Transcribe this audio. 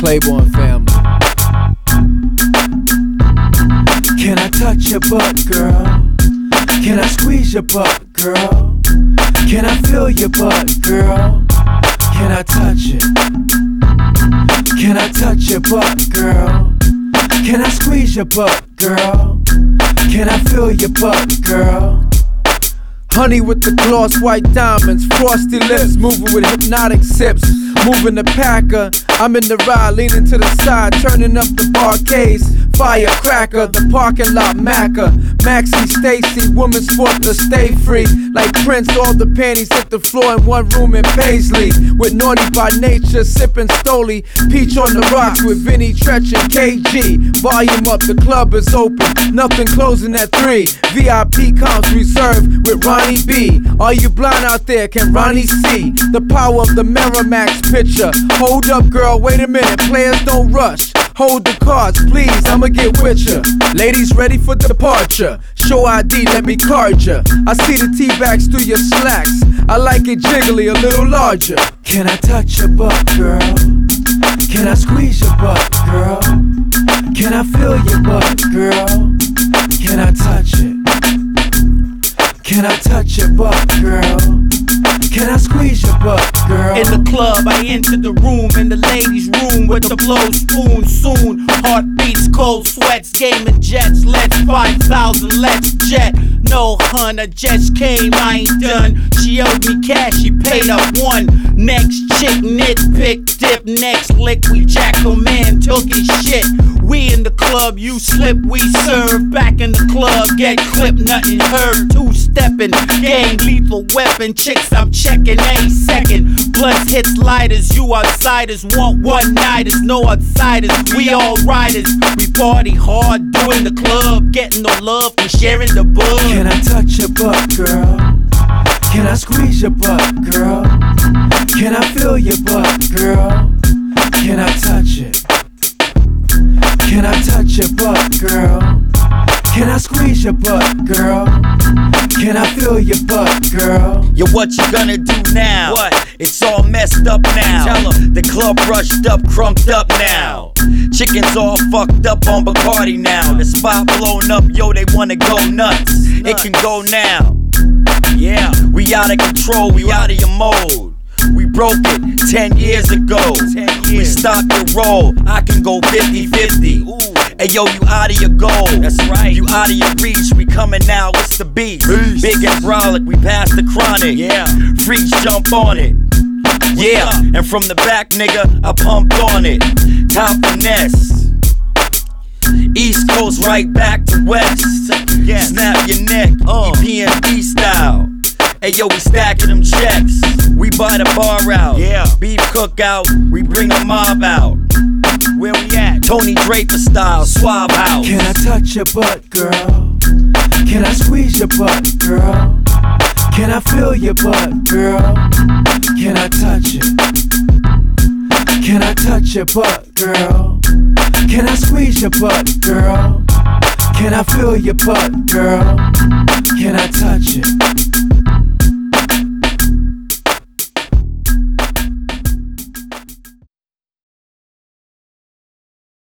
Claiborne family. Can I touch your butt, girl? Can I squeeze your butt, girl? Can I feel your butt, girl? Can I touch it? Can I touch your butt, girl? Can I squeeze your butt, girl? Can I feel your butt, girl? Honey with the gloss, white diamonds, frosty lips, moving with hypnotic sips, moving the packer. I'm in the ride, leaning to the side, turning up the barcades. Firecracker, the parking lot Macca. Maxie, Stacy, woman sport to stay free. Like Prince, all the panties hit the floor in one room in Paisley. With Naughty by Nature, sipping Stoli. Peach on the rocks with Vinny, Tretch and KG. Volume up, the club is open. Nothing closing at 3. VIP comps reserved with Ronnie B. Are you blind out there? Can Ronnie see the power of the Miramax picture? Hold up, girl, wait a minute. Players don't rush. Hold the cards, please, I'ma get with ya. Ladies ready for departure. Show ID, let me card ya. I see the T-backs through your slacks. I like it jiggly, a little larger. Can I touch your butt, girl? Can I squeeze your butt, girl? Can I feel your butt, girl? Can I touch it? Can I touch your butt, girl? Can I squeeze your butt, girl? In the club, I enter the room, in the ladies' room with the blow spoon. Soon, heartbeats, cold sweats, gaming jets. Let's 5,000, let's jet. No, hun, I just came, I ain't done. She owed me cash, she paid up one. Next chick, nitpick, dip, next lick. We jack a man, took his shit. We in the club, you slip, we serve. Back in the club, get clipped, nothing heard. Two-stepping, gang, lethal weapon. Chicks, I'm checking a second. Plus hits lighters, you outsiders want one-nighters, no outsiders. We all riders, we party hard, doing the club, getting no love and sharing the bug. Can I touch your butt, girl? Can I squeeze your butt, girl? Can I feel your butt, girl? Can I touch it? Can I touch your butt, girl? Can I squeeze your butt, girl? Can I feel your butt, girl? Yo, what you gonna do now? What? It's all messed up now. Tell 'em. The club rushed up, crumped up now. Chickens all fucked up on Bacardi now. The spot blown up, yo, they wanna go nuts. It can go now. Yeah, we out of control, we out of your mode. We broke it 10 years ago. 10 years. We stopped the roll. I can go 50-50. Hey yo, you out of your goal. That's right. You out of your reach. We coming now. What's the beat? Peace. Big and brolic. We passed the chronic. Yeah. Freaks jump on it. Yeah. up? And from the back, nigga, I pumped on it. Top finesse. East Coast right back to West. Yes. Snap your neck. EPMD style. Hey yo, we stacking them checks. We buy the bar out. Yeah. Beef cookout. We bring the mob out. Where we at? Tony Draper style, Swab House. Can I touch your butt, girl? Can I squeeze your butt, girl? Can I feel your butt, girl? Can I touch it? Can I touch your butt, girl? Can I squeeze your butt, girl? Can I feel your butt, girl? Can I touch it?